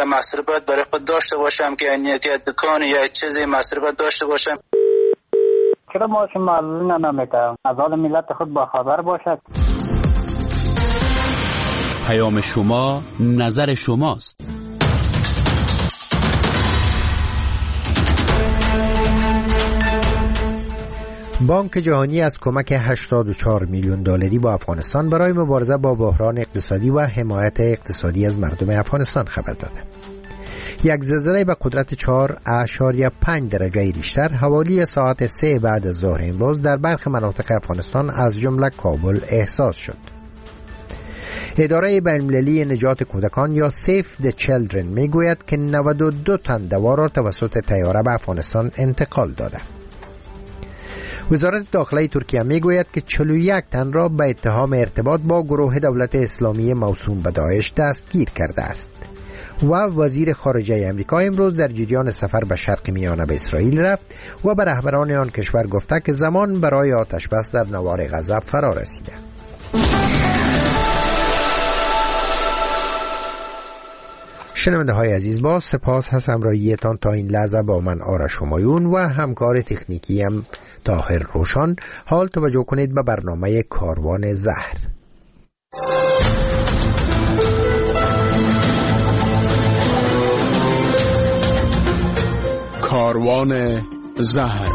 مصرفات برای خود داشته باشم که یعنی که دکان یا چیزی مصرفات داشته باشم. چرا ما معلوم نمیکنم از حال ملت خود با خبر باشد. پیام شما نظر شماست. بانک جهانی از کمک 84 میلیون دلاری با افغانستان برای مبارزه با بحران اقتصادی و حمایت اقتصادی از مردم افغانستان خبر داده. یک زلزله به قدرت 4.5 درجه ریشتر حوالی ساعت 3 بعد از ظهر امروز در برخی مناطق افغانستان از جمله کابل احساس شد. اداره بین‌المللی نجات کودکان یا Save the Children میگوید که 92 تن دوا را توسط طیاره به افغانستان انتقال داده. وزارت داخله ترکیه میگوید که 41 تن را به اتهام ارتباط با گروه دولت اسلامی موسوم به داعش دستگیر کرده است. و وزیر خارجه امریکا امروز در جریان سفر به شرق میانه به اسرائیل رفت و به رهبران آن کشور گفته که زمان برای آتش بس در نوار غزه فرا رسیده. شنونده های عزیز، با سپاس از همراهیتان تا این لحظه با من آرش همایون و همکار تکنیکیم طاهر روشان. حال توجه کنید به برنامه کاروان زهر. کاروان زهر.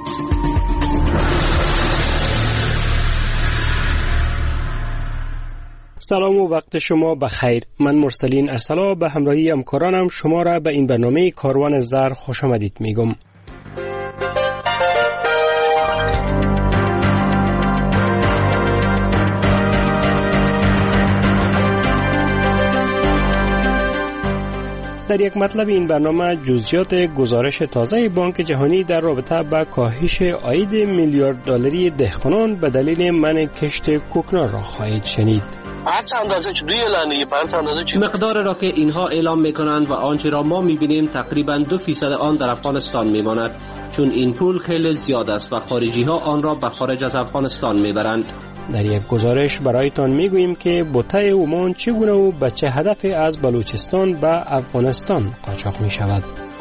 سلام و وقت شما بخیر. من مرسلین ارسلا به همراهی همکارانم شما را به این برنامه کاروان زهر خوش آمدید میگم. در یک مطلب این برنامه جزئیات گزارش تازه بانک جهانی در رابطه با کاهش عاید میلیارد دلاری دهقانان به دلیل منع کشت کوکنار را خواهید شنید. مقدار را که اینها اعلام میکنند و آنچه را ما میبینیم تقریبا 2% آن در افغانستان میماند، چون این پول خیلی زیاد است و خارجی ها آن را به خارج از افغانستان میبرند. در یک گزارش برایتان میگوییم که بوته عمان چگونه و به چه هدف از بلوچستان به افغانستان قاچاق میشود.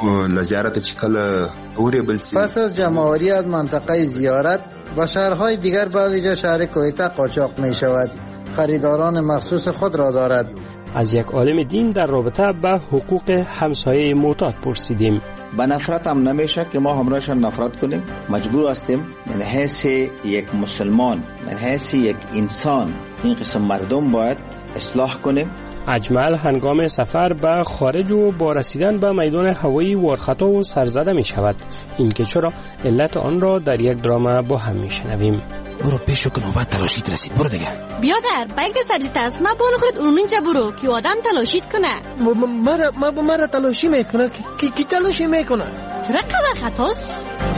پس از جمع‌آوری از منطقه زیارت و شهرهای دیگر به ویژه شهر کویته قاچاق میشود. خریداران مخصوص خود را دارد. از یک عالم دین در رابطه به حقوق همسایه معتاد پرسیدیم. به نفرت هم نمیشه که ما همراهشان نفرت کنیم. مجبور هستیم من حیث یک مسلمان، من حیث یک انسان این قسم مردم باید اصلاح کنیم. اجمل هنگام سفر به خارج و با رسیدن به میدان هوایی وارخطا و سرزده می شود. این که چرا علت آن را در یک درام با هم می شنویم. برو پیشو که نوبت تلاشیت رسید. برو دیگه. بیادر بلکه سرزیت است. ما بالو خود اونجا برو که آدم تلاشیت کنه. مرا تلاشی میکنه. کی تلاشی میکنه؟ چرا قدر خطاست؟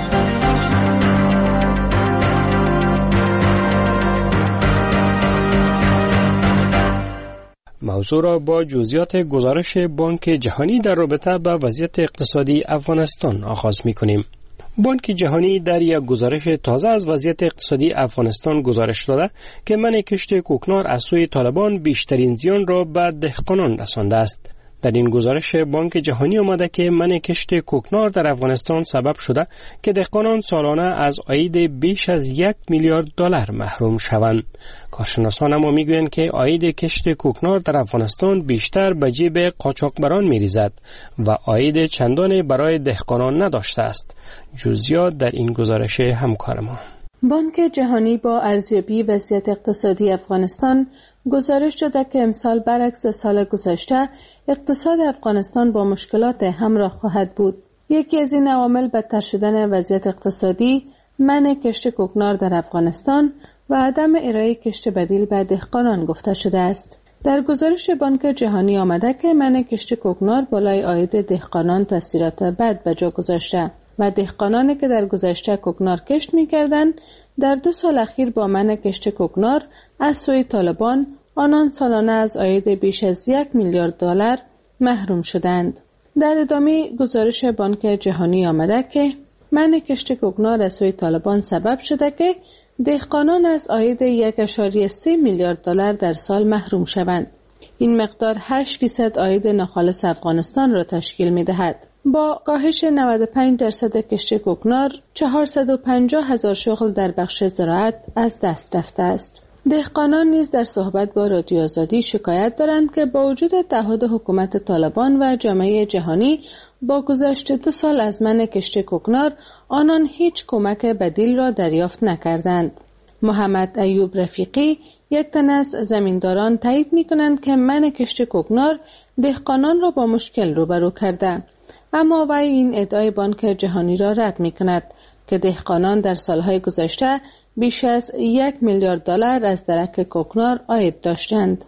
موضوع را با جزئیات گزارش بانک جهانی در رابطه با وضعیت اقتصادی افغانستان آغاز می‌کنیم. بانک جهانی در یک گزارش تازه از وضعیت اقتصادی افغانستان گزارش داده که منع کشت کوکنار از سوی طالبان بیشترین زیان را به دهقانان رسانده است. در این گزارش بانک جهانی آمده که منع کشت کوکنار در افغانستان سبب شده که دهقانان سالانه از عاید بیش از 1 میلیارد دلار محروم شوند. کارشناسان اما میگویند که عاید کشت کوکنار در افغانستان بیشتر به جیب قاچاقبران میریزد و عاید چندانی برای دهقانان نداشته است. جزئیات در این گزارش همکار ما. بانک جهانی با ارزیابی وضعیت اقتصادی افغانستان گزارش داده که امسال برعکس سال گذشته اقتصاد افغانستان با مشکلات همراه خواهد بود. یکی از این عوامل بدتر شدن وضعیت اقتصادی، منع کشت کوکنار در افغانستان و عدم ارائه کشت بدیل به دهقانان گفته شده است. در گزارش بانک جهانی آمده که منع کشت کوکنار بالای عاید دهقانان تاثیرات بد به جا گذاشته و دهقانانی که در گذشته کوکنار کشت می‌کردند در 2 سال اخیر با منع کشت کوکنار از سوی طالبان آنان سالانه از عاید بیش از 1 میلیارد دلار محروم شدند. در ادامه گزارش بانک جهانی آمده که منع کشت کوکنار از سوی طالبان سبب شده که دهقانان از عاید 1.3 میلیارد دلار در سال محروم شوند. این مقدار 8% عاید ناخالص افغانستان را تشکیل می‌دهد. با کاهش 95% کشت کوکنار، 450,000 شغل در بخش زراعت از دست رفته است. دهقانان نیز در صحبت با رادیو آزادی شکایت دارند که با وجود تعهد حکومت طالبان و جامعه جهانی با گذشت 2 سال از منع کشت کوکنار، آنان هیچ کمک بدیل را دریافت نکردند. محمد ایوب رفیقی، یک تن از زمینداران، تایید می‌کنند که منع کشت کوکنار دهقانان را با مشکل روبرو کرده. اما وی این ادعای بانک جهانی را رد می‌کند که دهقانان در سالهای گذشته بیش از $1 میلیارد از درک کوکنار عاید داشتند.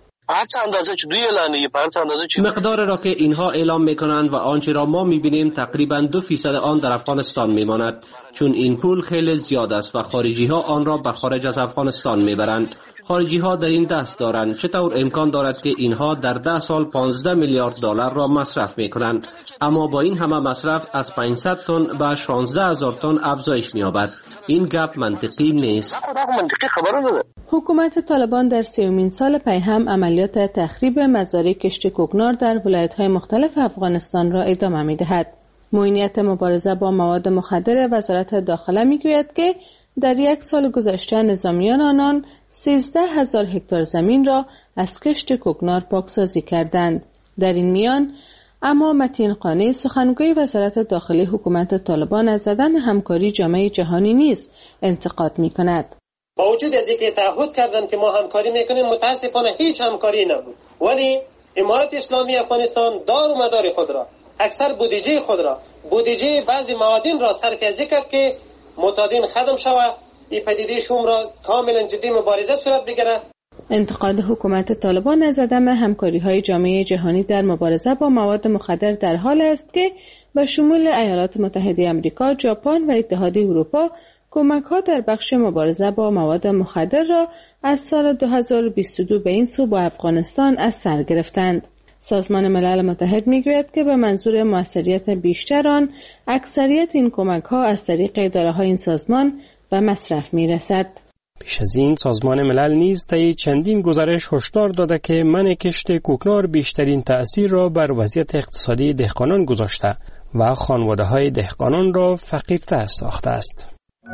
مقدار را که اینها اعلام میکنند و آنچه را ما میبینیم تقریبا 2% آن در افغانستان میماند، چون این پول خیلی زیاد است و خارجی ها آن را به خارج از افغانستان میبرند. خارجی ها در این دست دارند. چطور امکان دارد که اینها در 10 سال $15 میلیارد را مصرف میکنند، اما با این همه مصرف از 500 تن به 16,000 تن افزایش مییابد؟ این گپ منطقی نیست. حکومت طالبان در 30مین سال پی هم عملیات تخریب مزارع کشت کوکنار در ولایت‌های مختلف افغانستان را ادامه می‌دهد. معینیت مبارزه با مواد مخدر وزارت داخله می‌گوید که در 1 سال گذشته نظامیان آنان 13,000 هکتار زمین را از کشت کوکنار پاکسازی کردند. در این میان اما متین قانی، سخنگوی وزارت داخلی حکومت طالبان، از عدم همکاری جامعه جهانی نیز انتقاد می‌کند. با وجود از اینکه تعهد کردن که ما همکاری میکنیم، متاسفانه هیچ همکاری نبود. ولی امارت اسلامی افغانستان دار و مدار خود را، اکثر بودجه خود را، بودجه بعضی معادن را سرکزی کرد که معتادین ختم شود. این پدیده شوم را کاملا جدی مبارزه صورت بگیرد. انتقاد حکومت طالبان از عدم همکاری‌های جامعه جهانی در مبارزه با مواد مخدر در حال است که به شمول ایالات متحده آمریکا، ژاپن و اتحادیه اروپا کمک‌ها در بخش مبارزه با مواد مخدر را از سال 2022 به این سو با افغانستان از سر گرفتند. سازمان ملل متحد می‌گوید که به منظور موثریت بیشتر آن، اکثریت این کمک‌ها از طریق اداره‌های این سازمان به مصرف می‌رسد. پیش از این سازمان ملل نیز طی چندین گزارش هشدار داده که منع کشت کوکنار بیشترین تأثیر را بر وضعیت اقتصادی دهقانان گذاشته و خانواده‌های دهقانان را فقیرتر ساخته است.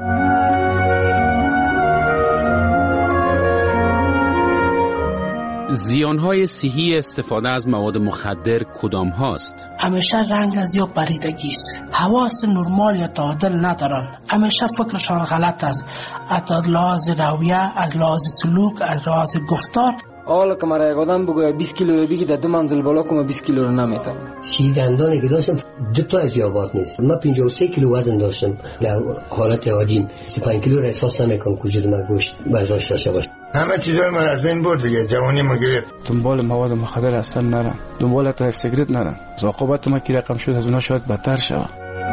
زیانهای صحی استفاده از مواد مخدر کدام هاست؟ همیشه رنگ از یا پریدگی است. حواس نرمال یا تعادل ندارن. همیشه فکرشان غلط است. از لحاظ رویه، از لحاظ سلوک، از لحاظ گفتار. حالا که مرا یک آدم بگوید 20 کیلو رو بگی در 2 منزل بالا کنم 20 کیلو رو نمیتونم. دندانی که داشتم 2 تا از یابات نیست. من 53 کیلو وزن داشتم. در حالت عادی 35 کیلو را احساس نمیکنم وجود من گوشت برداشت داشته باشه. همه چیزای من از بین برد دیگه. جوانی ما گرفت. دنبال مواد مخدر اصلا نرم. دنبال تریک سیگرت نرم. عاقبت ما که رقم شد از اونها شاید بدتر شود.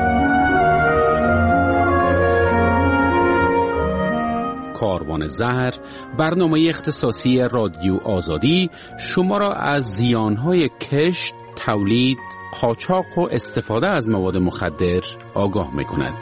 کاروان زهر، برنامه اختصاصی رادیو آزادی، شما را از زیانهای کشت، تولید، قاچاق و استفاده از مواد مخدر آگاه می‌کند.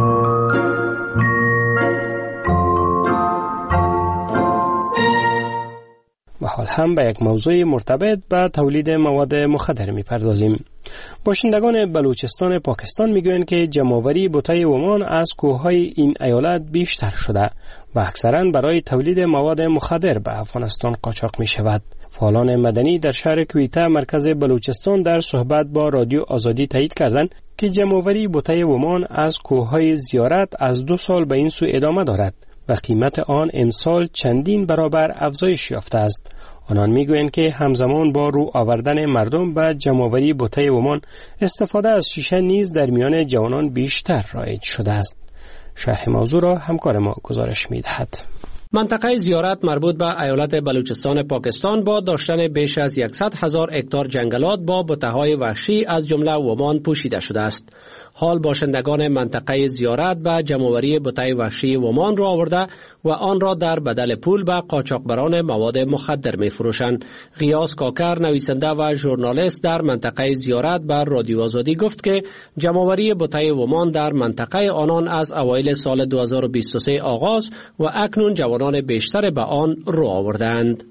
و حال هم به یک موضوع مرتبط به تولید مواد مخدر می‌پردازیم. باشندگان بلوچستان پاکستان میگویند که جمع‌آوری بوتای ومان از کوههای این ایالت بیشتر شده و اکثراً برای تولید مواد مخدر به افغانستان قاچاق می‌شود. فعالان مدنی در شهر کویته مرکز بلوچستان در صحبت با رادیو آزادی تایید کردند که جمع‌آوری بوتای ومان از کوههای زیارت از 2 سال به این سو ادامه دارد و قیمت آن امسال چندین برابر افزایش یافته است. آنان میگویند که همزمان با رو آوردن مردم به جمع‌آوری بوتای ومان، استفاده از شیشه نیز در میان جوانان بیشتر رایج شده است. شرح موضوع را همکار ما گزارش می‌دهد. منطقه زیارت مربوط به ایالت بلوچستان پاکستان با داشتن بیش از 100,000 هکتار جنگلات با بوته‌های وحشی از جمله ومان پوشیده شده است. حال باشندگان منطقه زیارت به جمع‌آوری بوته وحشی ومان را آورده و آن را در بدل پول به قاچاقبران مواد مخدر می فروشند. غیاث کاکر، نویسنده و ژورنالیست در منطقه زیارت، بر رادیو آزادی گفت که جمع‌آوری بوته ومان در منطقه آنان از اوایل سال 2023 آغاز و اکنون جوانان بیشتر به آن رو آوردند.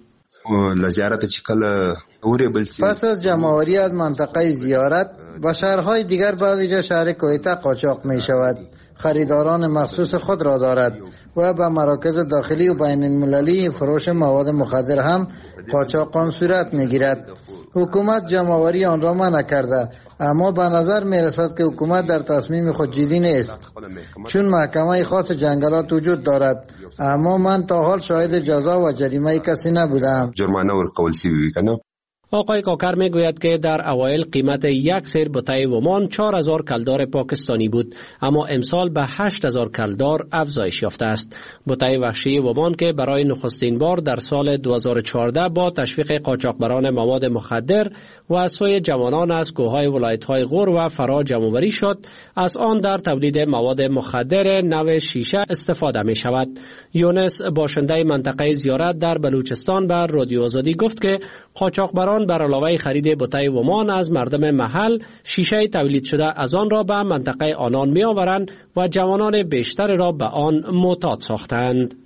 لزیارت چکل اوری بلسی. پس از جمع‌آوری از منطقه زیارت و شهرهای دیگر به ویژه شهر کویته قاچاق می شود. خریداران مخصوص خود را دارد و به مراکز داخلی و بین المللی فروش مواد مخدر هم قاچاقان صورت می گیرد. حکومت جمع‌آوری آن را منع کرده، اما به نظر می رسد که حکومت در تصمیم خود جدی نیست، چون محکمه خاص جنگلات وجود دارد، اما من تا حال شاهد جزا و جریمه کسی نبودم. جرمانه ورکول شوی کنه. آقای کاکر می گوید که در اوایل قیمت یک سیر بوته ومان 4000 کلدار پاکستانی بود، اما امسال به 8000 کلدار افزایش یافته است. بوته وحشی ومان که برای نخستین بار در سال 2014 با تشویق قاچاقبران مواد مخدر و از سوی جوانان از کوههای ولایت‌های غور و فرا جمع‌آوری شد، از آن در تولید مواد مخدر نو شیشه استفاده می شود. یونس باشنده منطقه زیارت در بلوچستان به رادیو آزادی گفت که قاچاقبران بر علاوه خرید بوته ومان از مردم محل، شیشه تولید شده از آن را به منطقه آنان می آورند و جوانان بیشتر را به آن معتاد ساختند.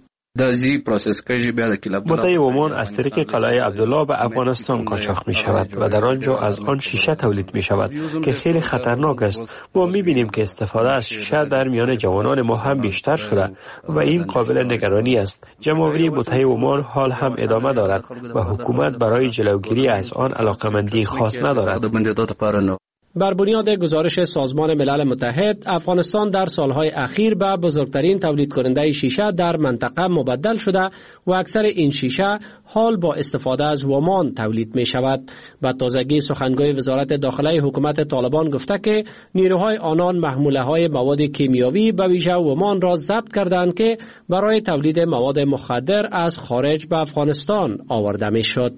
بوته ومان از طریق قلعه عبدالله به افغانستان قاچاق می شود و در آنجا از آن شیشه تولید می شود که خیلی خطرناک است. ما می بینیم که استفاده از شیشه در میان جوانان ما هم بیشتر شده و این قابل نگرانی است. جمع‌آوری بوته ومان حال هم ادامه دارد و حکومت برای جلوگیری از آن علاقمندی خاص ندارد. بر بنیاد گزارش سازمان ملل متحد، افغانستان در سالهای اخیر به بزرگترین تولید کننده شیشه در منطقه مبدل شده و اکثر این شیشه حال با استفاده از ومان تولید می شود. به تازگی سخنگوی وزارت داخله حکومت طالبان گفته که نیروهای آنان محموله های مواد کیمیاوی به ویژه ومان را ضبط کردند که برای تولید مواد مخدر از خارج به افغانستان آورده می شد.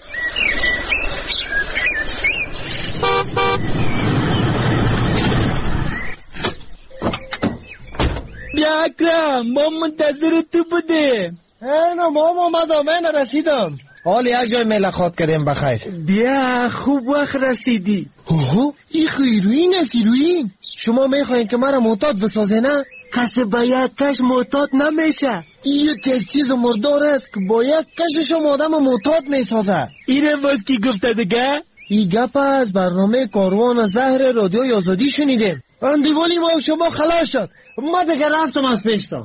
بیا اکرم، ما منتظر تو بودیم. نه ما من رسیدم. حال یک جای ملاقات کردیم بخیر. بیا خوب وقت رسیدی. اوه این هیروئین است. هیروئین شما میخواین که مرا معتاد بسازه نه؟ کسی با یک کش معتاد نمیشه. این یک چیز مردار است که با یک کش شما آدم معتاد میسازه. اینه باز کی گفته دیگه؟ این گپ از برنامه کاروان زهر رادیوی آزادی شنیدیم. اندیوالی ما شما خلاص شد. ما دیگه رفتم از پیشتا.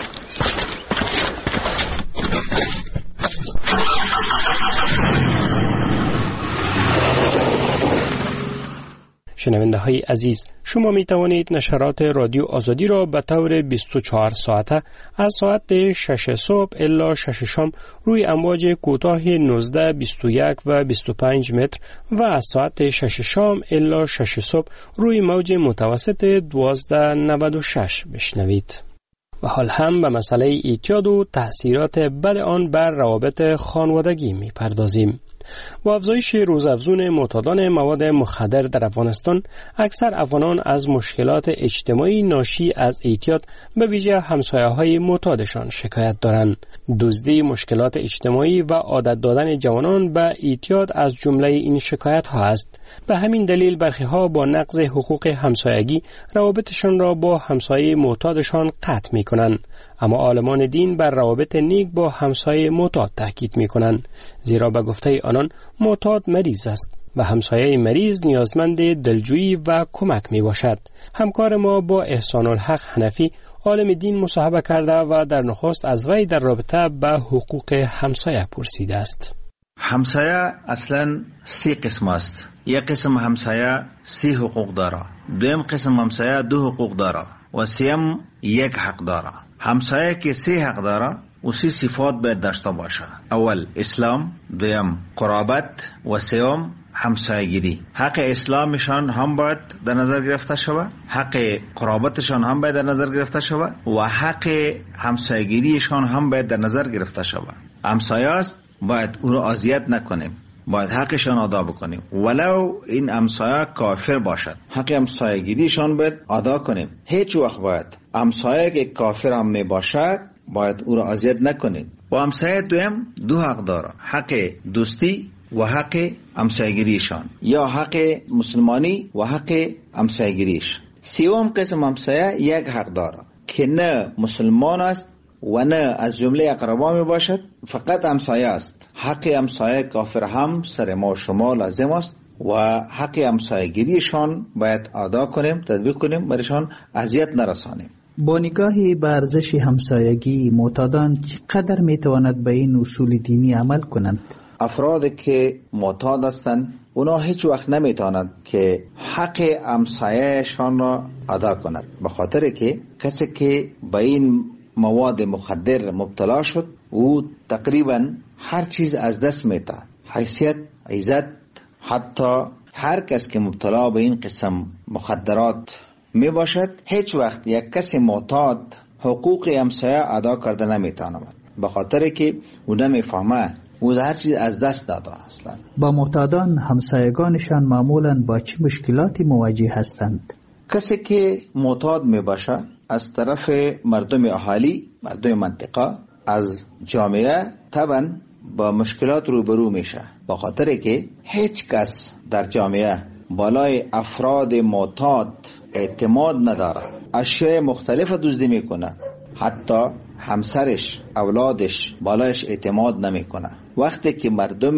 شنونده های عزیز، شما می توانید نشرات رادیو آزادی را به طور 24 ساعته از ساعت 6 صبح الا 6 شام روی امواج کوتاه 19، 21 و 25 متر و از ساعت 6 شام الا 6 صبح روی موج متوسط 1296 بشنوید. و حال هم به مسئله اعتیاد و تأثیرات بد آن بر روابط خانوادگی می پردازیم. با افزایش روزافزون معتادان مواد مخدر در افغانستان، اکثر افغانان از مشکلات اجتماعی ناشی از اعتیاد به ویژه همسایه‌های معتادشان شکایت دارند. دزدی، مشکلات اجتماعی و عادت دادن جوانان به اعتیاد از جمله این شکایت‌ها است. به همین دلیل برخی‌ها با نقض حقوق همسایگی روابطشان را با همسایه معتادشان قطع می‌کنند. اما عالمان دین بر روابط نیک با همسایه معتاد تاکید می‌کنند، زیرا به گفته آنان معتاد مریض است و همسایه مریض نیازمند دلجویی و کمک میباشد. همکار ما با احسان الحق حنفی عالم دین مصاحبه کرده و در نخست از وی در رابطه به حقوق همسایه پرسیده است. همسایه اصلا 3 قسم است. یک قسم همسایه 3 حقوق داره، دوم قسم همسایه 2 حقوق داره و سوم 1 حق داره. همسایه که 3 حق داره و 3 صفات باید داشته باشه. اول اسلام، دوم قرابت و سوم همسایگیری. حق اسلامشان هم باید در نظر گرفته شود، حق قرابتشان هم باید در نظر گرفته شود و حق همسایگیریشان هم باید در نظر گرفته شود. همسایه است، باید او را اذیت نکنیم، باید حقشان ادا بکنیم ولو این همسایه کافر باشد. حق همسایگیریشان باید ادا کنیم. هیچ وقت باید همسایه که کافر هم می باشد باید او را اذیت نکنیم. و همسایه دوم 2 حق داره، حق دوستی و حق همسایگیریشان، یا حق مسلمانی و حق همسایگیریش. سوم قسم همسایه 1 حق داره که نه مسلمان است و نه از جمله اقربا می باشد، فقط همسایه است. حق همسایه کافر هم سر ما شما لازم است و حق همسایگیریشان باید ادا کنیم، تطبیق کنیم، برایشان اذیت نرسانیم. با نگاهی به ارزش همسایگی، معتادان چقدر میتواند به این اصول دینی عمل کنند؟ افرادی که معتاد هستند اونا هیچ وقت نمیتوانند که حق همسایه‌شان را ادا کنند، به خاطر که کسی که به این مواد مخدر مبتلا شد او تقریبا هر چیز از دست میده، حیثیت، عزت، حتی هر کس که مبتلا به این قسم مخدرات می باشد هیچ وقت یک کسی معتاد حقوق همسایه ادا کرده نمیتواند، به خاطر که او نمیفهمه او هر چیز از دست داده اصلا. با معتادان همسایگانشان معمولا با چه مشکلاتی مواجه هستند؟ کسی که معتاد می باشه از طرف مردم اهالی، مردم منطقه، از جامعه طبعا با مشکلات روبرو میشه، به خاطر که هیچ کس در جامعه بالای افراد معتاد اعتماد نداره، اشیاء مختلف دزدی میکنه، حتی همسرش، اولادش بالایش اعتماد نمیکنه. وقتی که مردم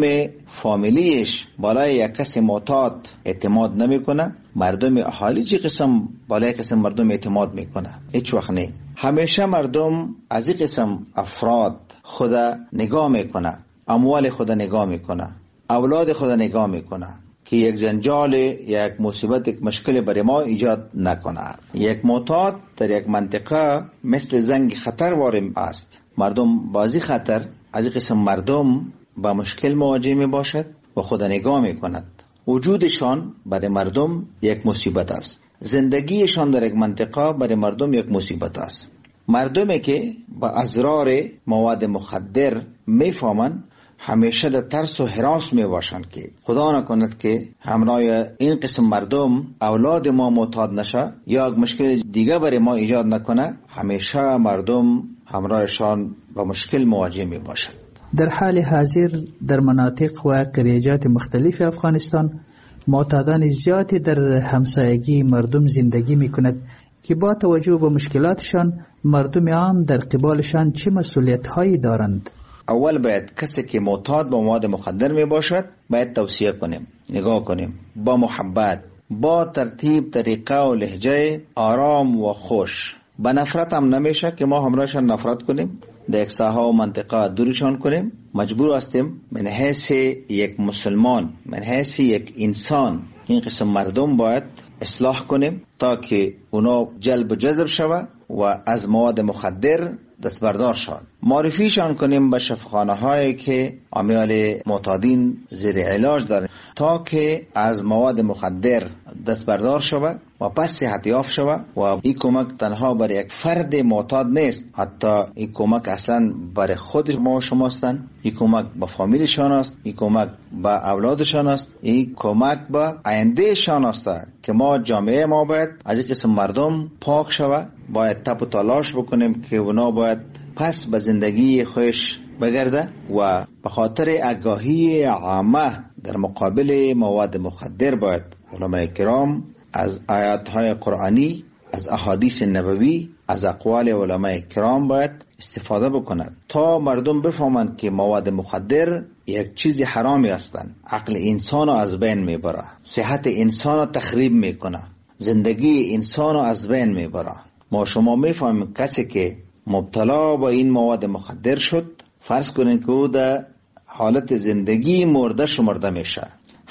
فامیلیش بالای یک کسی معتاد اعتماد نمیکنه، مردم اهالی چه قسم بالای قسم مردم اعتماد میکنه؟ هیچ وقت نه. همیشه مردم از این قسم افراد خدا نگاه میکنه، اموال خدا نگاه میکنه، اولاد خدا نگاه میکنه که یک جنجال، یک مصیبت، یک مشکل برای ما ایجاد نکنه. یک معتاد در یک منطقه مثل زنگ خطر وارد است. مردم بازی خطر از این قسم مردم با مشکل مواجه می باشد و خدا نگاه می کند. وجودشان برای مردم یک مصیبت است، زندگیشان در یک منطقه برای مردم یک مصیبت است. مردمی که با اضرار مواد مخدر می فهمند همیشه در ترس و هراس می باشند که خدا نکند که همراه این قسم مردم اولاد ما معتاد نشه یا مشکل دیگه برای ما ایجاد نکنه. همیشه مردم همراهشان با مشکل مواجه می باشند. در حال حاضر در مناطق و قریجات مختلف افغانستان معتادان زیادی در همسایگی مردم زندگی می کند که با توجه به مشکلاتشان مردم عام در قبالشان چه مسئولیت هایی دارند؟ اول باید کسی که معتاد به مواد مخدر می باشد باید توصیه کنیم، نگاه کنیم، با محبت، با ترتیب، طریقه و لهجه آرام و خوش. با نفرت هم نمیشه که ما همراهشان نفرت کنیم، در یک ساحه و منطقه دورشان کنیم. مجبور هستیم من حیث یک مسلمان، من حیث یک انسان این قسم مردم باید اصلاح کنیم تا که اونا جلب جذب شود و از مواد مخدر دستبردار شد. معرفیشان کنیم به شفاخانه هایی که امیال معتادین زیر علاج دارند تا که از مواد مخدر دستبردار شود و پس صحت یافت شود. و این کمک تنها برای یک فرد معتاد نیست، حتی این کمک اصلا برای خود ما و شما هستند. این کمک به فامیلشان است، این کمک به اولادشان است، این کمک به آینده شان است که ما جامعه ما باید از این قسم مردم پاک شود. باید تپ و تلاش بکنیم که اونا باید پس به زندگی خوش بگرده و به خاطر آگاهی عامه در مقابل مواد مخدر باید علماء کرام از آیات‌های قرآنی، از احادیث نبوی، از اقوال علماء کرام باید استفاده بکنند تا مردم بفهمند که مواد مخدر یک چیز حرامی هستند، عقل انسان رو از بین میبره، صحت انسان رو تخریب میکنه، زندگی انسان رو از بین میبره. ما شما میفهمیم کسی که مبتلا با این مواد مخدر شد، فرض کنین که او در حالت زندگی مرده شمرده میشه،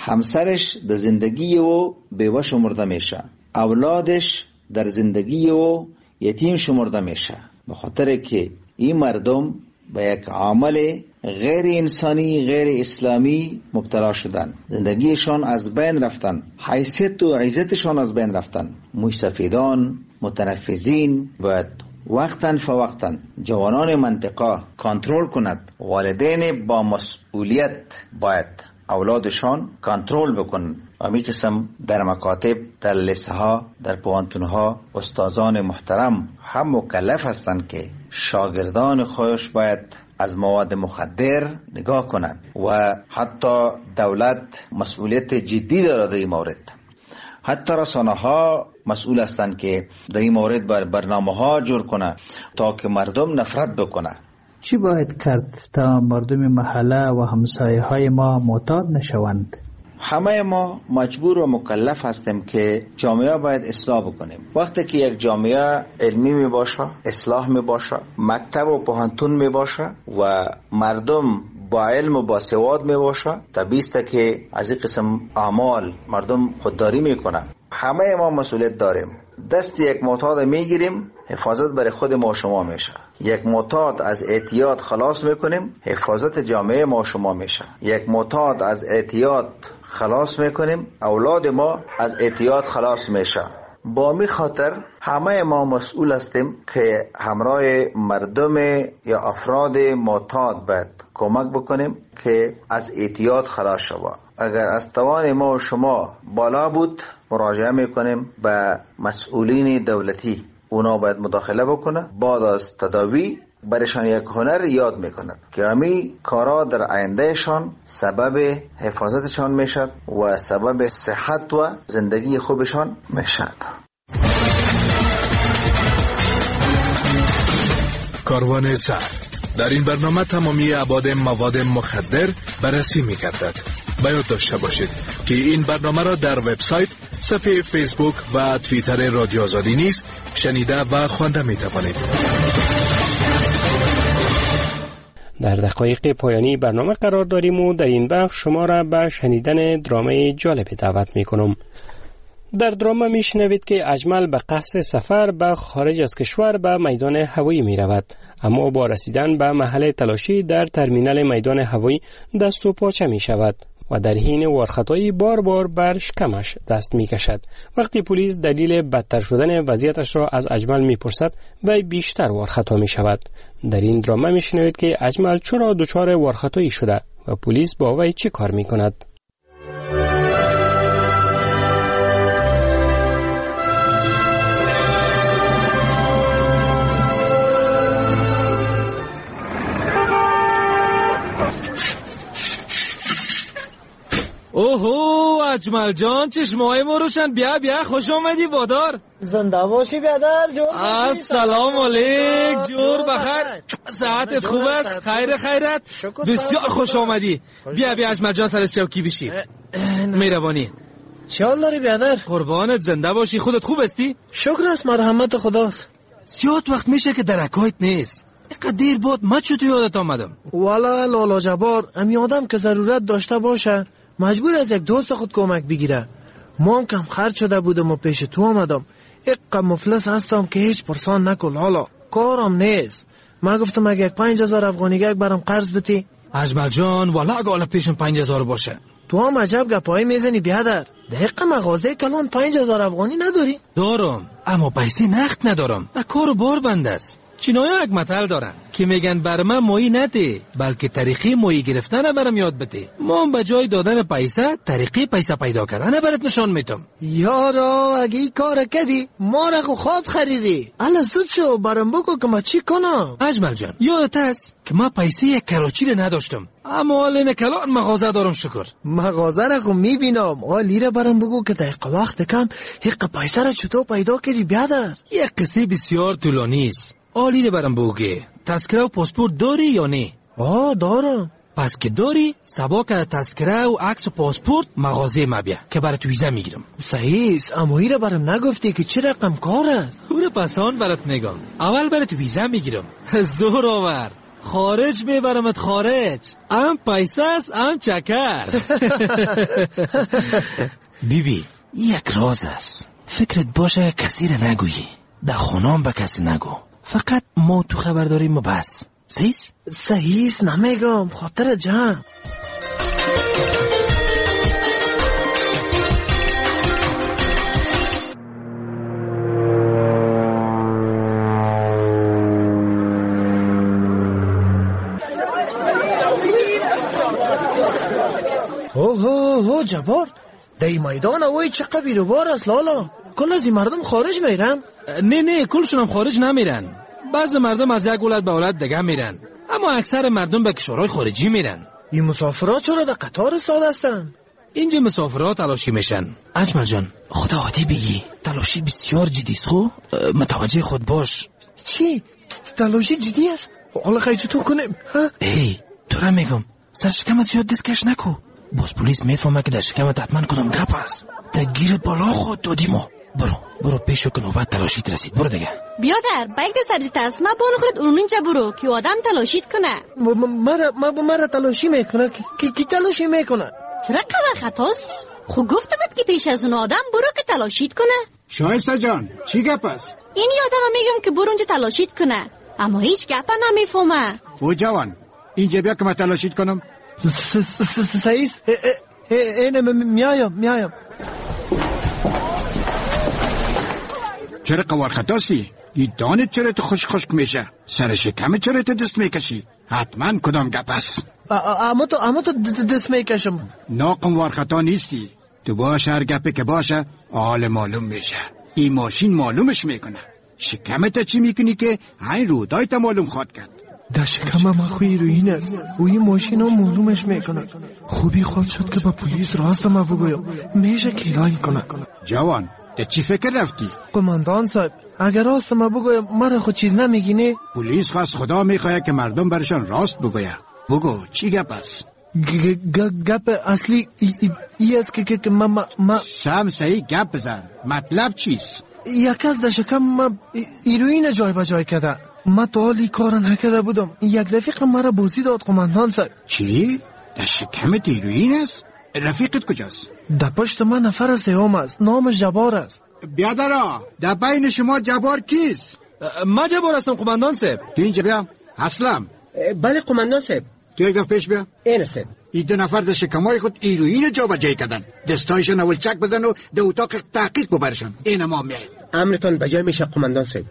همسرش در زندگی او بیوه شمرده میشه، اولادش در زندگی او یتیم شمرده میشه، به خاطر که این مردم به یک عمل غیر انسانی، غیر اسلامی مبتلا شدن، زندگیشان از بین رفتن، حیثیت و عزتشان از بین رفتن. مستفیدان، متنفذین باید وقتاً فوقتاً جوانان منطقه کنترل کند. والدین با مسئولیت باید اولادشان کنترل بکنن. همین قسم در مکاتب، در لیسه ها، در پوانتون ها استادان محترم هم مکلف هستند که شاگردان خودش باید از مواد مخدر نگاه کنند و حتی دولت مسئولیت جدی دارد در این مورد. حتی رسانه ها مسئول هستند که در این مورد برنامه ها جور کنه تا که مردم نفرت بکنه. چی باید کرد تا مردم محله و همسایه های ما معتاد نشوند؟ همه ما مجبور و مکلف هستیم که جامعه باید اصلاح بکنیم. وقتی که یک جامعه علمی می باشه، اصلاح می باشه، مکتب و پوهنتون می باشه و مردم با علم و با سواد می باشه، طبیعی است که از این قسم اعمال مردم خودداری می کنه. همه ما مسئولیت داریم. دست یک معتاد میگیریم، حفاظت برای خود ما شما میشه. یک معتاد از اعتیاد خلاص میکنیم، حفاظت جامعه ما شما میشه. یک معتاد از اعتیاد خلاص میکنیم، اولاد ما از اعتیاد خلاص میشه. با می خاطر همه ما مسئول هستیم که همراه مردم یا افراد معتاد باید کمک بکنیم که از اعتیاد خلاص شود. اگر از توان ما و شما بالا بود، مراجعه میکنیم به مسئولین دولتی، اونا باید مداخله بکنه. بعد از تداوی برشان یک هنر یاد میکند که همی کارا در آیندهشان سبب حفاظتشان میشد و سبب صحت و زندگی خوبشان میشد. کاروان زهر در این برنامه تمامی ابعاد مواد مخدر بررسی می‌گردد. باید داشته باشید که این برنامه را در وبسایت، صفحه فیسبوک و توییتر رادیو آزادی نیز شنیده و خوانده می‌توانید. در دقایق پایانی برنامه قرار داریم و در این بخش شما را به شنیدن درامه جالب دعوت می‌کنم. در درامه میشنوید که اجمل به قصد سفر به خارج از کشور به میدان هوایی می رود، اما با رسیدن به محل تلاشی در ترمینال میدان هوایی دست و پاچه می شود و در حین وارخطایی بار بار بر شکمش دست می کشد. وقتی پلیس دلیل بدتر شدن وضعیتش را از اجمل می پرسد و بیشتر وارخطا می شود. در این درامه میشنوید که اجمل چرا دچار وارخطایی شده و پلیس با وی چه کار می کند. اوهو اجمل جان، چشمای ما روشن. بیا خوش آمدی وادار. زنده باشی بیادر جور. السلام علیک، جور بخیر. صحتت خوب است؟ خیرت. بسیار خوش آمدی. بیا اجمل جان سر چوکی بشی. مهربانی. چه حال داری بیادر؟ قربانت، زنده باشی. خودت خوب هستی؟ شکر است، مرحمت خداست. زیاد وقت میشه که درکایت نیست. اینقدر دیر بود ما چطور یادت آمدم؟ والا لالا جبار، امی آدم که ضرورت داشته باشه مجبور از یک دوست خود کمک بگیره. ما هم کم خرج شده بودم و پیش تو آمدم. اقا مفلس هستم که هیچ پرسان نکن. حالا کارم نیست. ما گفتم اگه 5000 افغانی برام قرض بتی. اجمل جان والا اگه حالا پیشم 5000 باشه. تو هم عجب گپایی میزنی بیادر. دقیقا مغازه کلان 5000 افغانی نداری؟ دارم، اما پیسه نقد ندارم. در کار بار بند است. چینای‌ها یک متل دارن که میگن بر من مایی نده بلکه طریقی مایی گرفتن برام یاد بده. ما به جای دادن پیسه طریقی پیسه پیدا کردن برات نشان میدم. یارا اگه این کار کردی ما را خود خریدی. الا زود شو برام بگو که ما چی کنم. اجمل جان یادت است که ما پیسه یک کراچی را نداشتم، اما حالا کلان مغازه دارم. شکر. مغازه را خو میبینم. حالی را برام بگو که دقیقه وقت کم حق پیسه را چطور پیدا کردی بیادر؟ یک قصه بسیار طولانی است. آلی برام بگو تذکره و پاسپورت داری یا نه؟ دارم. پس که داری سبا که تذکره و عکس و پاسپورت مغازه ما بیا که برات ویزا میگیرم. صحیح است، اما این را برام نگفتی که چه رقم کار است؟ اون پسان برات میگم. اول برات ویزا میگیرم. زور آور. خارج میبرمت خارج. ام پیسه است ام چکر. بیبی یک راز است. فکرت باشه کسی را نگویی. در خونام به کسی نگو. فقط ما تو خبر داریم و بس. صحیح است، نمیگم خاطر جمع. اوه جبار، دی میدان اوی چه قبیل بار است لالا. کل از این مردم خارج میرن؟ نه کلشون هم خارج نمیرن. بعض مردم از یک ولایت به ولایت دیگه میرن، اما اکثر مردم به کشورهای خارجی میرن. این مسافرات چرا در قطار استاده هستن؟ اینجا مسافرات تلاشی میشن. اجمل جان خدا عادی بگی تلاشی بسیار جدی است. خب متوجه خود باش. چی؟ تلاشی جدی است؟ حالا خیلی تو کنیم؟ ای تو را میگم سر شکمت زیاد دستکش نکو، باز پلیس میفهمه که در شکمت حتما کدام گپ است. تا گیر بالا خود دادی ما. برو پیشو که نوبت تلاشیت رسید. برو دیگه. بیادر باید سر تسمه بانو خود اونجا برو که آدم تلاشیت کنه. مرا تلاشی میکنه. کی تلاشی میکنه؟ چرا قبر خطاست؟ خب گفتم که پیش از اون آدم برو که تلاشیت کنه. شایسته جان چی گپ است؟ این آدم میگم که برو اونجا تلاشیت کنه، اما هیچ گپ نمیفهمه. او جوان اینجا بیا که من تلاشیت کنم. سعیس اینه میایم. چرا قوار خطاسی؟ این دانت چرا تو خشک میشه؟ سر شکم چرا تو دست میکشی؟ حتما کدام گپ است؟ اما تو دست میکشم. ناقموار خطا نیستی. تو باشه هر گپی که باشه حال معلوم میشه. این ماشین معلومش میکنه. شکمت چی میکنی که این رودای تا معلوم خواد کرد؟ در شکم من خوی روین است و این ماشین ها معلومش میکنه. خوبی خواد شد که با پلیس راست ما بگویم، میشه کیرای کنه. جوان ده چی فکر رفتی؟ قماندان صاحب اگر راست ما بگویم مرا خود چیز نمیگینه؟ پلیس خواست خدا میخواه که مردم برشان راست بگویم. بگو چی گپ است؟ گپ اصلی ای است که ما سم صحیح گپ بزن. مطلب چیست؟ یک از در شکم ما ایروین جای بجای کرده. ما تا حالی کار نکرده بودم. یک رفیق مرا بوسی داد قماندان صاحب. چی؟ در شکمت ایروین است؟ رفیقت کجاست؟ در پشت من نفر سیام است، نامش جبار است. بیادرا در بین شما جبار کیست؟ ما جبار هستم قماندان صاحب. تو اینجا بیا. اسلم. بله قماندان صاحب. تو یک دفعه پیش بیا. اینه صاحب. این دو نفر در شکمای خود ایروین جا بجای کردن. دستایشون اول چک بزن و در اتاق تحقیق ببرشن. این ما میاید. امرتان بجای میشه قماندان صاحب.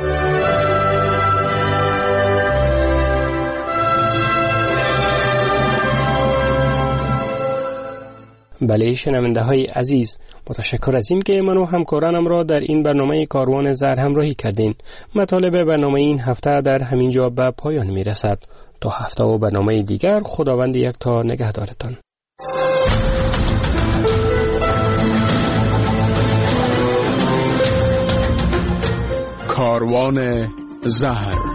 بله شنونده های عزیز، متشکر از این که من و همکارانم را در این برنامه کاروان زهر همراهی کردین. مطالب برنامه این هفته در همین جا به پایان می رسد. تا هفته و برنامه دیگر خداوند یکتا نگهدارتان. کاروان زهر